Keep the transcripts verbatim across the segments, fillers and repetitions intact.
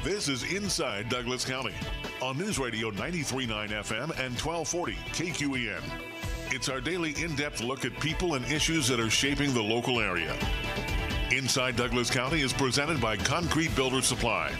This is Inside Douglas County on News Radio ninety-three point nine F M and twelve forty K Q E N. It's our daily in-depth look at people and issues that are shaping the local area. Inside Douglas County is presented by Concrete Builder Supply.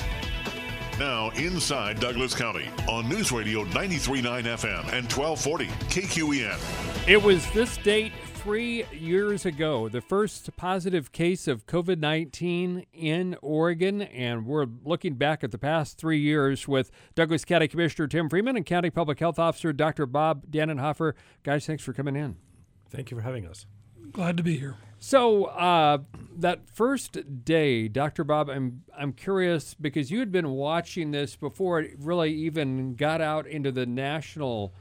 Now, Inside Douglas County on News Radio ninety-three point nine F M and twelve forty K Q E N. It was this date three years ago, the first positive case of COVID nineteen in Oregon, and we're looking back at the past three years with Douglas County Commissioner Tim Freeman and County Public Health Officer Doctor Bob Dannenhofer. Guys, thanks for coming in. Thank you for having us. Glad to be here. So uh, that first day, Doctor Bob, I'm I'm curious because you had been watching this before it really even got out into the national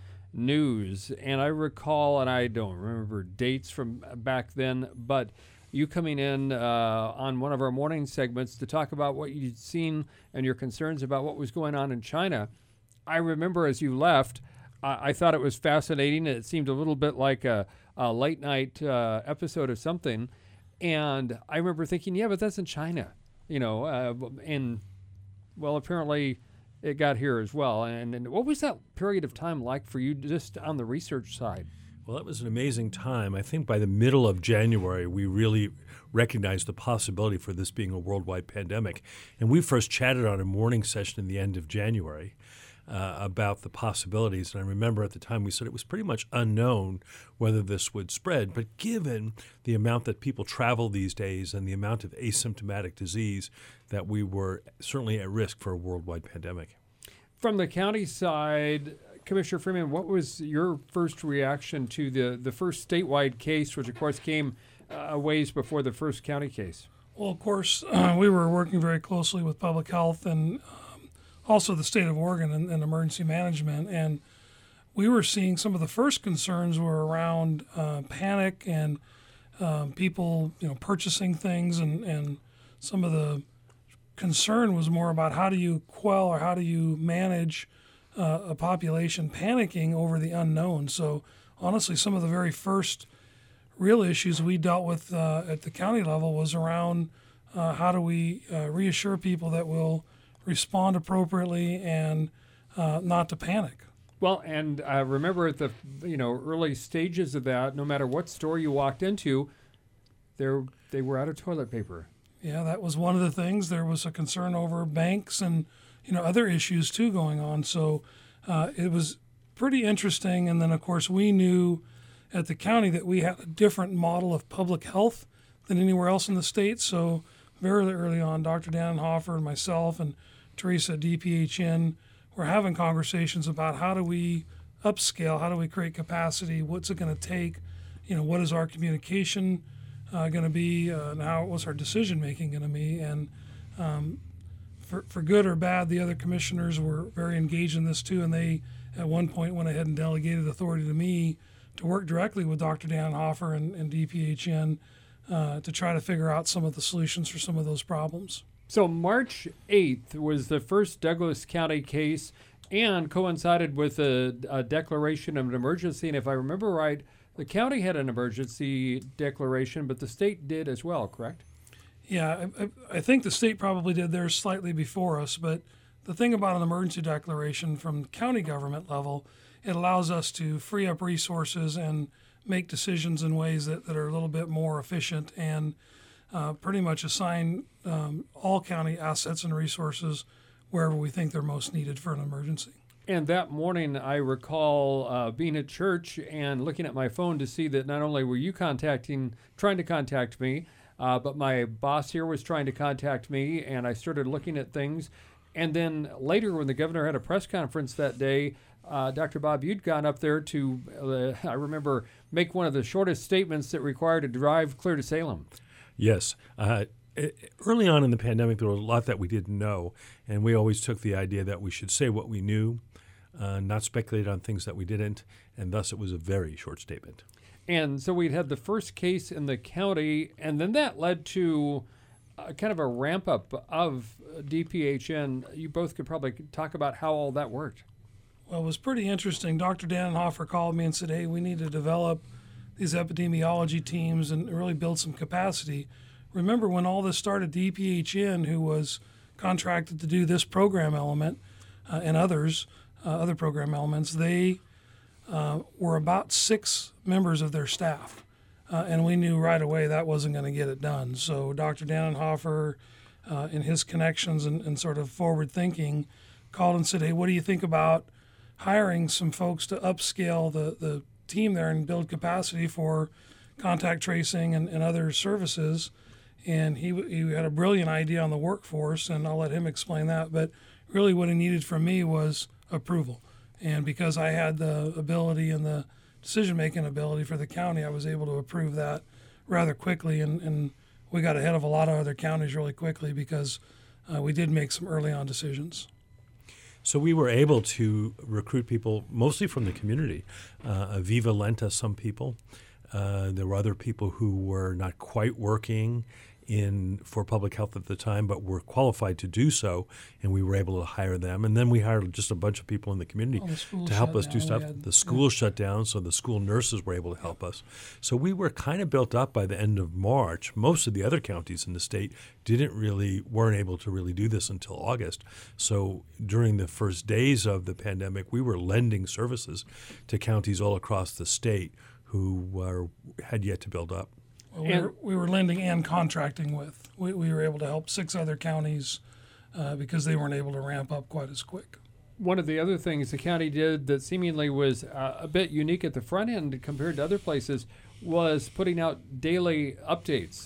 news, and I recall, and I don't remember dates from back then, but you coming in uh, on one of our morning segments to talk about what you'd seen and your concerns about what was going on in China. I remember as you left, uh, I thought it was fascinating. It seemed a little bit like a, a late night uh, episode of something, and I remember thinking, yeah, but that's in China, you know, uh, and well, apparently it got here as well. And, and what was that period of time like for you just on the research side? Well, that was an amazing time. I think by the middle of January, we really recognized the possibility for this being a worldwide pandemic. And we first chatted on a morning session in the end of January uh, about the possibilities. And I remember at the time we said it was pretty much unknown whether this would spread. But given the amount that people travel these days and the amount of asymptomatic disease, that we were certainly at risk for a worldwide pandemic. From the county side, Commissioner Freeman, what was your first reaction to the, the first statewide case, which of course came uh, a ways before the first county case? Well, of course, uh, we were working very closely with public health and um, also the state of Oregon and, and emergency management. And we were seeing some of the first concerns were around uh, panic and um, people, you know, purchasing things, and, and some of the concern was more about how do you quell or how do you manage uh, a population panicking over the unknown. So honestly, some of the very first real issues we dealt with uh, at the county level was around uh, how do we uh, reassure people that we'll respond appropriately and uh, not to panic. Well, and uh, remember at the you know early stages of that, no matter what store you walked into, there they were out of toilet paper. Yeah, that was one of the things. There was a concern over banks and, you know, other issues too going on. So uh, it was pretty interesting. And then, of course, we knew at the county that we had a different model of public health than anywhere else in the state. So very early on, Doctor Dannenhofer and myself and Teresa at D P H N were having conversations about how do we upscale, how do we create capacity, what's it going to take, you know, what is our communication Uh, going to be, uh, and how was our decision making going to be, and um, for for good or bad, the other commissioners were very engaged in this too, and they at one point went ahead and delegated authority to me to work directly with Doctor Dannenhofer and, and D P H N uh, to try to figure out some of the solutions for some of those problems. So March eighth was the first Douglas County case, and coincided with a, a declaration of an emergency. And if I remember right, the county had an emergency declaration, but the state did as well, correct? Yeah, I, I think the state probably did theirs slightly before us, but the thing about an emergency declaration from the county government level, it allows us to free up resources and make decisions in ways that, that are a little bit more efficient and uh, pretty much assign um, all county assets and resources wherever we think they're most needed for an emergency. And that morning, I recall uh, being at church and looking at my phone to see that not only were you contacting, trying to contact me, uh, but my boss here was trying to contact me, and I started looking at things. And then later, when the governor had a press conference that day, uh, Doctor Bob, you'd gone up there to, uh, I remember, make one of the shortest statements that required a drive clear to Salem. Yes. Uh, early on in the pandemic, there was a lot that we didn't know, and we always took the idea that we should say what we knew, Uh, not speculate on things that we didn't, and thus it was a very short statement. And so we'd had the first case in the county, and then that led to uh, kind of a ramp up of D P H N. You both could probably talk about how all that worked. Well, it was pretty interesting. Doctor Dannenhofer called me and said, hey, we need to develop these epidemiology teams and really build some capacity. Remember when all this started, D P H N, who was contracted to do this program element uh, and others, uh, other program elements, they uh, were about six members of their staff. Uh, and we knew right away that wasn't going to get it done. So Doctor Dannenhofer, uh, in his connections and, and sort of forward thinking, called and said, hey, what do you think about hiring some folks to upscale the, the team there and build capacity for contact tracing and, and other services? And he, he had a brilliant idea on the workforce, and I'll let him explain that. But really what he needed from me was approval. And because I had the ability and the decision-making ability for the county, I was able to approve that rather quickly, and, and we got ahead of a lot of other counties really quickly because uh, we did make some early on decisions. So we were able to recruit people mostly from the community. Uh, Aviva lent us some people. Uh, there were other people who were not quite working in for public health at the time, but were qualified to do so, and we were able to hire them. And then we hired just a bunch of people in the community oh, the to help us down. do stuff. Had, the school yeah. shut down, so the school nurses were able to help us. So we were kind of built up by the end of March. Most of the other counties in the state didn't really, weren't able to really do this until August. So during the first days of the pandemic, we were lending services to counties all across the state who were, had yet to build up. Well, we, were, we were lending and contracting with. We, we were able to help six other counties uh, because they weren't able to ramp up quite as quick. One of the other things the county did that seemingly was uh, a bit unique at the front end compared to other places was putting out daily updates.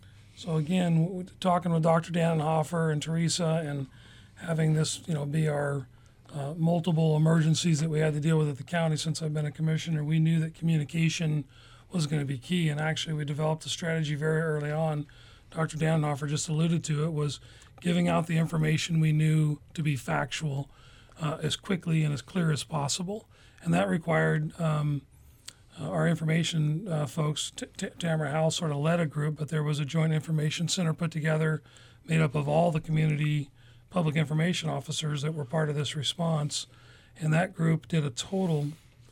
So again, talking with Doctor Dannenhofer and Teresa and having this, you know, be our uh, multiple emergencies that we had to deal with at the county since I've been a commissioner, we knew that communication was going to be key. And actually, we developed a strategy very early on. Doctor Dannenhofer just alluded to it, was giving out the information we knew to be factual uh, as quickly and as clear as possible. And that required um, uh, our information uh, folks, T- T- Tamara Howell sort of led a group, but there was a joint information center put together made up of all the community public information officers that were part of this response. And that group did a total,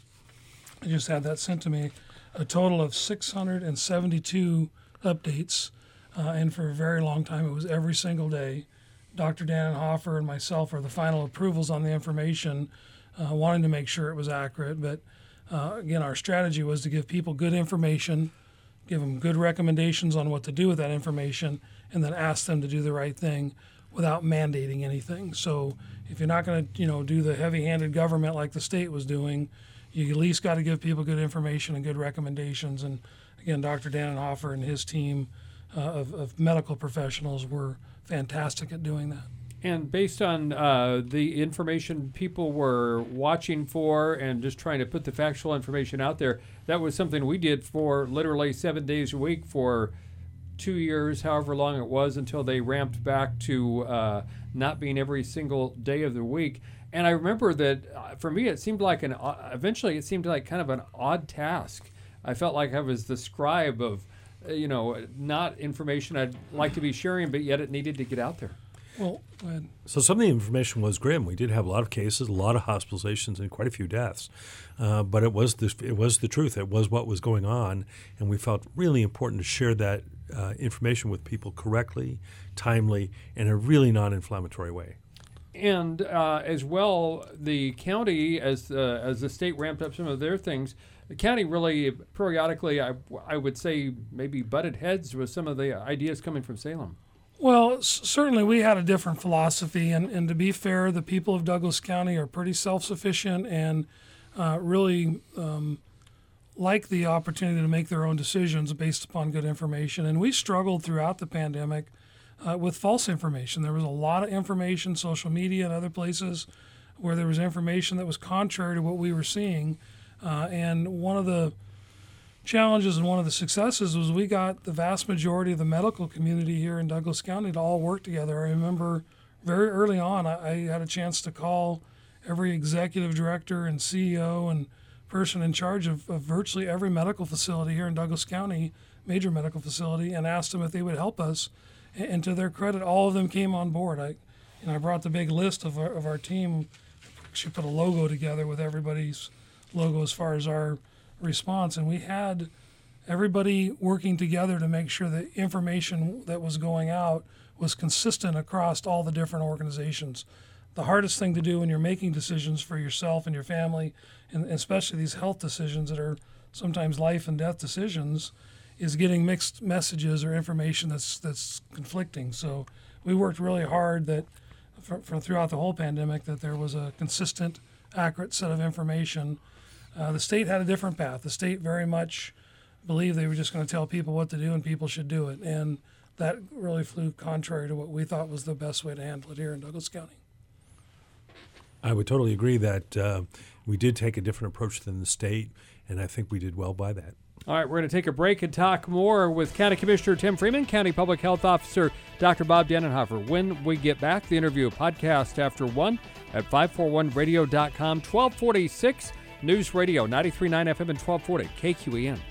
I just had that sent to me, a total of six hundred seventy-two updates, uh, and for a very long time it was every single day. Doctor Dannenhofer and myself are the final approvals on the information, uh, wanting to make sure it was accurate. But uh, again, our strategy was to give people good information, give them good recommendations on what to do with that information, and then ask them to do the right thing without mandating anything. So if you're not going to, you know, do the heavy-handed government like the state was doing, you at least got to give people good information and good recommendations. And again, Doctor Dannenhofer and his team uh, of, of medical professionals were fantastic at doing that. And based on uh, the information people were watching for and just trying to put the factual information out there, that was something we did for literally seven days a week for two years, however long it was, until they ramped back to uh, not being every single day of the week. And I remember that uh, for me, it seemed like an, uh, eventually it seemed like kind of an odd task. I felt like I was the scribe of, uh, you know, not information I'd like to be sharing, but yet it needed to get out there. Well, go ahead. So some of the information was grim. We did have a lot of cases, a lot of hospitalizations, and quite a few deaths. Uh, but it was the, it was the truth. It was what was going on, and we felt really important to share that uh, information with people correctly, timely, in a really non-inflammatory way. And uh, as well, the county, as uh, as the state ramped up some of their things, the county really periodically, I, I would say, maybe butted heads with some of the ideas coming from Salem. Well, s- certainly we had a different philosophy, and, and to be fair, the people of Douglas County are pretty self-sufficient and uh, really um, like the opportunity to make their own decisions based upon good information. And we struggled throughout the pandemic uh, with false information. There was a lot of information, social media and other places, where there was information that was contrary to what we were seeing. Uh, and one of the challenges and one of the successes was we got the vast majority of the medical community here in Douglas County to all work together. I remember very early on, I, I had a chance to call every executive director and C E O and person in charge of, of virtually every medical facility here in Douglas County, major medical facility, and asked them if they would help us. And, and to their credit, all of them came on board. I, you know, I brought the big list of our, of our team. She put a logo together with everybody's logo as far as our response, and we had everybody working together to make sure that information that was going out was consistent across all the different organizations. The hardest thing to do when you're making decisions for yourself and your family, and especially these health decisions that are sometimes life and death decisions, is getting mixed messages or information that's that's conflicting. So we worked really hard that for, for throughout the whole pandemic that there was a consistent, accurate set of information. Uh, the state had a different path. The state very much believed they were just going to tell people what to do and people should do it. And that really flew contrary to what we thought was the best way to handle it here in Douglas County. I would totally agree that uh, we did take a different approach than the state, and I think we did well by that. All right, we're going to take a break and talk more with County Commissioner Tim Freeman, County Public Health Officer Doctor Bob Denenhofer. When we get back, the interview podcast after one at five forty-one radio dot com, twelve forty-six News Radio, ninety-three point nine F M and twelve forty K Q E N.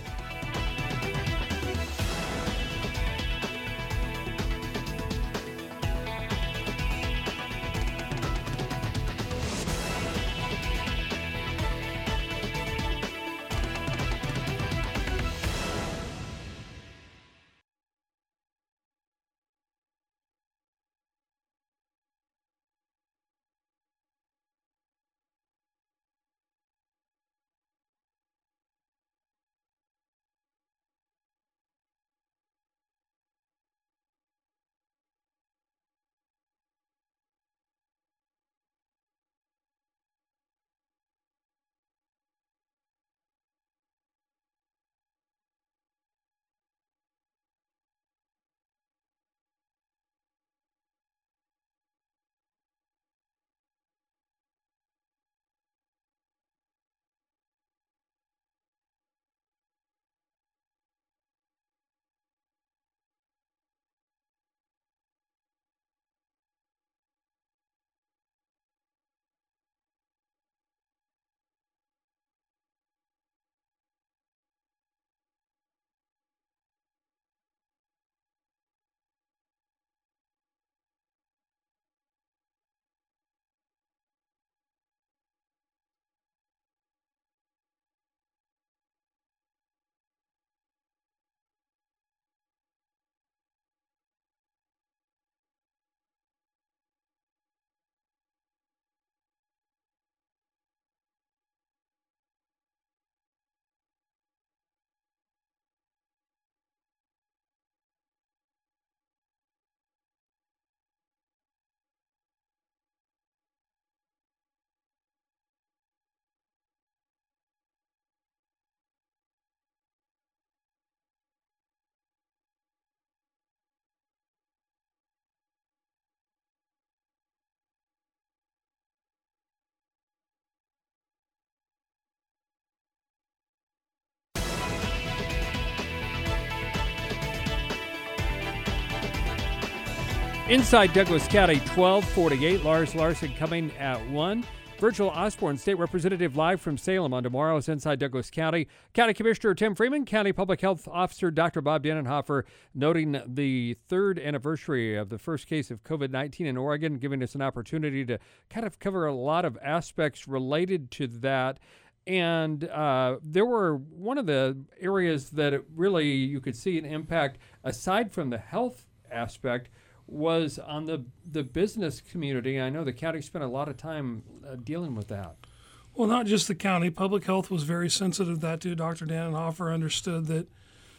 Inside Douglas County, twelve forty-eight. Lars Larson coming at one. Virgil Osborne, State Representative, live from Salem on tomorrow's Inside Douglas County. County Commissioner Tim Freeman, County Public Health Officer Doctor Bob Denenhofer, noting the third anniversary of the first case of COVID nineteen in Oregon, giving us an opportunity to kind of cover a lot of aspects related to that. And uh, there were one of the areas that it really you could see an impact, aside from the health aspect, was on the the business community. I know the county spent a lot of time uh, dealing with that. Well, not just the county. Public health was very sensitive to that too. Doctor Denenhofer understood that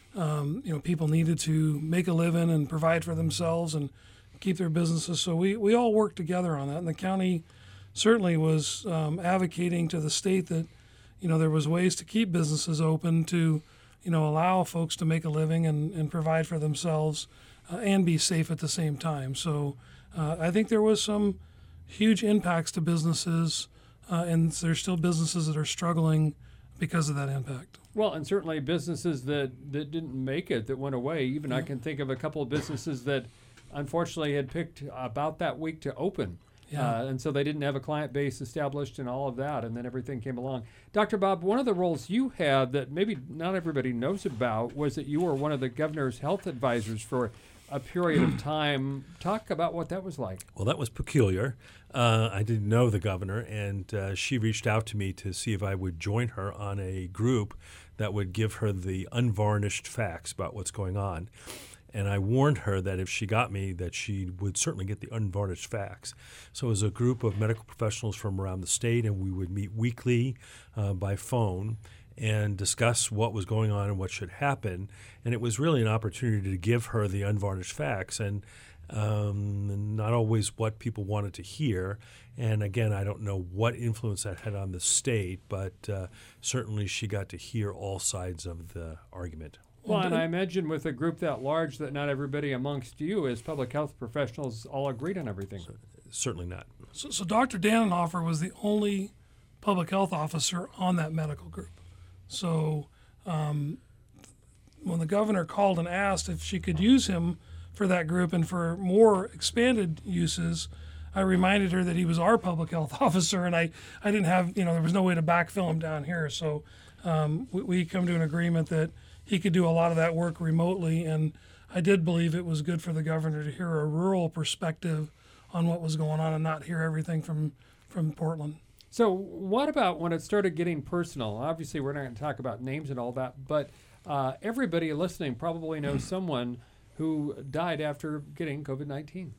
um, you know people needed to make a living and provide for themselves and keep their businesses. So we, we all worked together on that. And the county certainly was um, advocating to the state that you know there was ways to keep businesses open to you know allow folks to make a living and, and provide for themselves. Uh, and be safe at the same time. So uh, I think there was some huge impacts to businesses, uh, and there's still businesses that are struggling because of that impact. Well, and certainly businesses that, that didn't make it, that went away. Even yeah. I can think of a couple of businesses that unfortunately had picked about that week to open. Yeah. Uh, and so they didn't have a client base established and all of that, and then everything came along. Doctor Bob, one of the roles you had that maybe not everybody knows about was that you were one of the governor's health advisors for a period of time. Talk about what that was like. Well, that was peculiar. Uh, I didn't know the governor, and uh, she reached out to me to see if I would join her on a group that would give her the unvarnished facts about what's going on. And I warned her that if she got me, that she would certainly get the unvarnished facts. So it was a group of medical professionals from around the state, and we would meet weekly uh, by phone and discuss what was going on and what should happen. And it was really an opportunity to give her the unvarnished facts, and um, not always what people wanted to hear. And again, I don't know what influence that had on the state, but uh, certainly she got to hear all sides of the argument. Well, and I imagine with a group that large that not everybody amongst you as public health professionals all agreed on everything. So, certainly not. So, so Doctor Dannenhofer was the only public health officer on that medical group. So um, when the governor called and asked if she could use him for that group and for more expanded uses, I reminded her that he was our public health officer, and I, I didn't have, you know, there was no way to backfill him down here. So um, we, we come to an agreement that he could do a lot of that work remotely, and I did believe it was good for the governor to hear a rural perspective on what was going on and not hear everything from, from Portland. So what about when it started getting personal? Obviously, we're not going to talk about names and all that, but uh, everybody listening probably knows someone who died after getting COVID nineteen.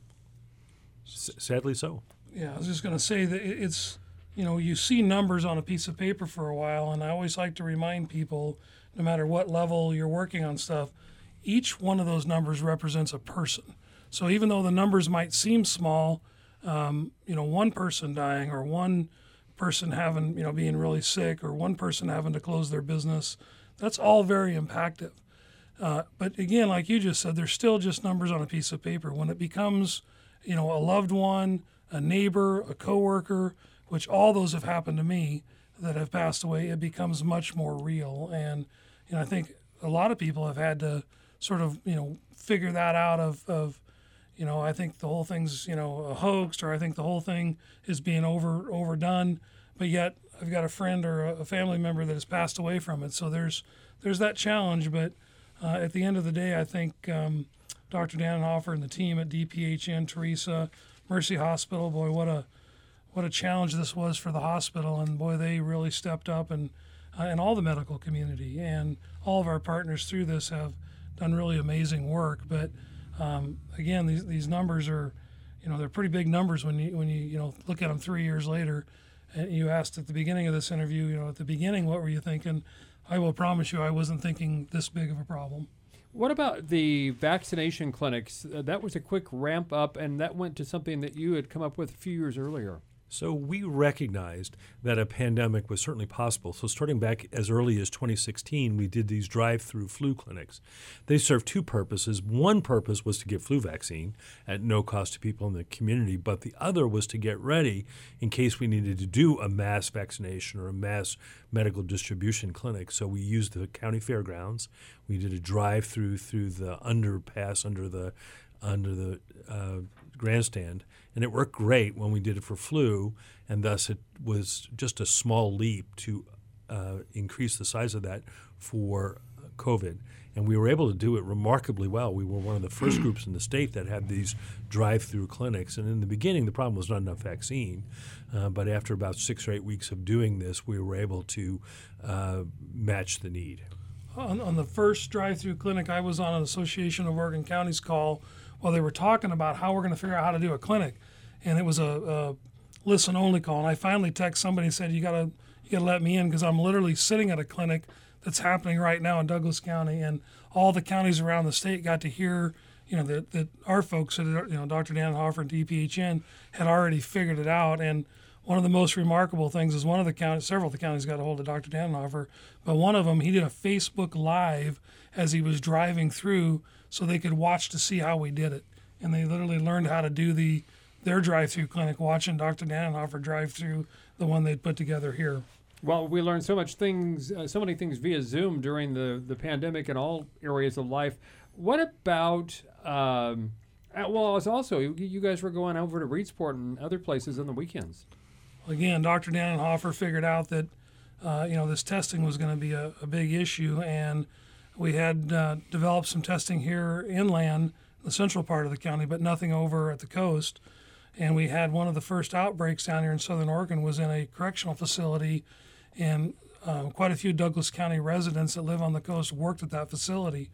S- sadly so. Yeah, I was just going to say that it- it's, you know, you see numbers on a piece of paper for a while, and I always like to remind people, no matter what level you're working on stuff, each one of those numbers represents a person. So even though the numbers might seem small, um, you know, one person dying or one person having, you know, being really sick or one person having to close their business, that's all very impactful. Uh, but again, like you just said, there's still just numbers on a piece of paper. When it becomes, you know, a loved one, a neighbor, a coworker, which all those have happened to me that have passed away, it becomes much more real. And, you know, I think a lot of people have had to sort of, you know, figure that out of, of you know, I think the whole thing's, you know, a hoax, or I think the whole thing is being over overdone. But yet I've got a friend or a family member that has passed away from it. So there's there's that challenge. But uh, at the end of the day, I think um, Doctor Dannenhofer and the team at D P H N, Teresa, Mercy Hospital, boy, what a what a challenge this was for the hospital. And boy, they really stepped up, and uh, and all the medical community and all of our partners through this have done really amazing work. But um, again, these these numbers are, you know, they're pretty big numbers when you when you you know look at them three years later. And you asked at the beginning of this interview, you know, at the beginning, what were you thinking? I will promise you, I wasn't thinking this big of a problem. What about the vaccination clinics? Uh, that was a quick ramp up, and that went to something that you had come up with a few years earlier. So we recognized that a pandemic was certainly possible. So starting back as early as twenty sixteen, we did these drive-through flu clinics. They served two purposes. One purpose was to give flu vaccine at no cost to people in the community, but the other was to get ready in case we needed to do a mass vaccination or a mass medical distribution clinic. So we used the county fairgrounds. We did a drive-through through the underpass under the under the uh, grandstand, and it worked great when we did it for flu, and thus it was just a small leap to uh, increase the size of that for COVID. And we were able to do it remarkably well. We were one of the first groups in the state that had these drive-through clinics. And in the beginning, the problem was not enough vaccine. Uh, but after about six or eight weeks of doing this, we were able to uh, match the need. On, on the first drive-through clinic, I was on an Association of Oregon Counties call while they were talking about how we're going to figure out how to do a clinic. And it was a, a listen-only call. And I finally texted somebody and said, you got to you gotta let me in, because I'm literally sitting at a clinic that's happening right now in Douglas County, and all the counties around the state got to hear, you know, that, that our folks, at, you know, Doctor Dannenhofer and D P H N had already figured it out. And one of the most remarkable things is one of the counties, several of the counties got a hold of Doctor Dannenhofer, but one of them, he did a Facebook Live as he was driving through so they could watch to see how we did it. And they literally learned how to do the their drive-through clinic watching Doctor Dannenhofer drive through the one they'd put together here. Well, we learned so much things, uh, so many things via Zoom during the, the pandemic in all areas of life. What about, um, uh, well, it's also, you, you guys were going over to Reedsport and other places on the weekends. Again, Doctor Dannenhofer figured out that, uh, you know, this testing was going to be a, a big issue, and we had uh, developed some testing here inland, the central part of the county, but nothing over at the coast. And we had one of the first outbreaks down here in Southern Oregon was in a correctional facility, and uh, quite a few Douglas County residents that live on the coast worked at that facility.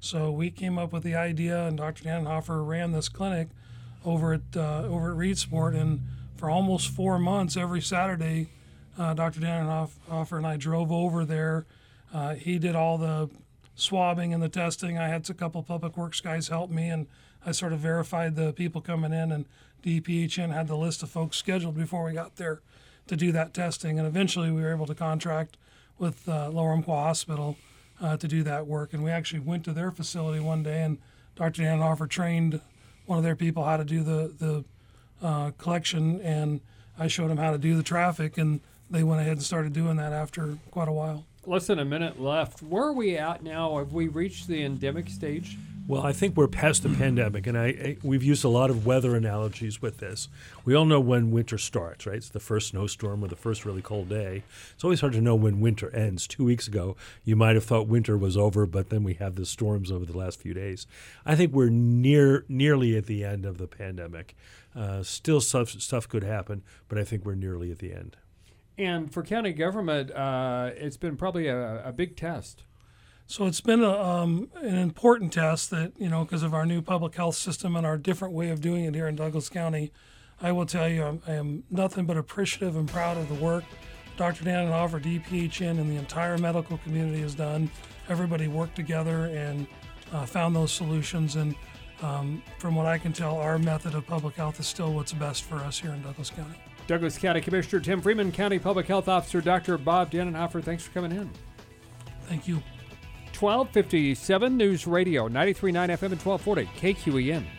So we came up with the idea, and Doctor Dannenhofer ran this clinic over at uh, over at Reedsport, and for almost four months, every Saturday, uh, Doctor Dannenhofer and I drove over there. Uh, he did all the swabbing and the testing. I had a couple public works guys help me, and I sort of verified the people coming in, and D P H N had the list of folks scheduled before we got there to do that testing. And eventually we were able to contract with uh, Lower Umpqua Hospital uh, to do that work. And we actually went to their facility one day, and Doctor Dannenhofer trained one of their people how to do the, the uh, collection, and I showed them how to do the traffic, and they went ahead and started doing that after quite a while. Less than a minute left. Where are we at now? Have we reached the endemic stage? Well, I think we're past the pandemic, and I, I we've used a lot of weather analogies with this. We all know when winter starts, right? It's the first snowstorm or the first really cold day. It's always hard to know when winter ends. Two weeks ago, you might have thought winter was over, but then we have the storms over the last few days. I think we're near nearly at the end of the pandemic. Uh, still, stuff, stuff could happen, but I think we're nearly at the end. And for county government, uh, it's been probably a, a big test. So it's been a, um, an important test that, you know, because of our new public health system and our different way of doing it here in Douglas County. I will tell you, I'm, I am nothing but appreciative and proud of the work Doctor Dannenhofer, D P H N, and the entire medical community has done. Everybody worked together and uh, found those solutions. And um, from what I can tell, our method of public health is still what's best for us here in Douglas County. Douglas County Commissioner Tim Freeman, County Public Health Officer Doctor Bob Dannenhofer, thanks for coming in. Thank you. twelve fifty-seven News Radio, ninety-three point nine F M and twelve forty K Q E N.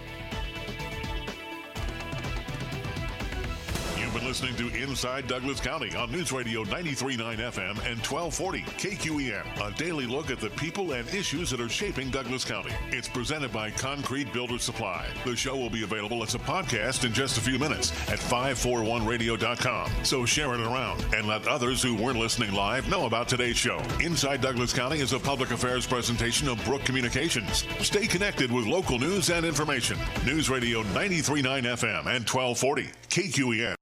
You've been listening to Inside Douglas County on News Radio ninety-three point nine F M and twelve forty K Q E N. A daily look at the people and issues that are shaping Douglas County. It's presented by Concrete Builder Supply. The show will be available as a podcast in just a few minutes at five forty-one radio dot com. So share it around and let others who weren't listening live know about today's show. Inside Douglas County is a public affairs presentation of Brook Communications. Stay connected with local news and information. News Radio ninety-three point nine F M and twelve forty K Q E N.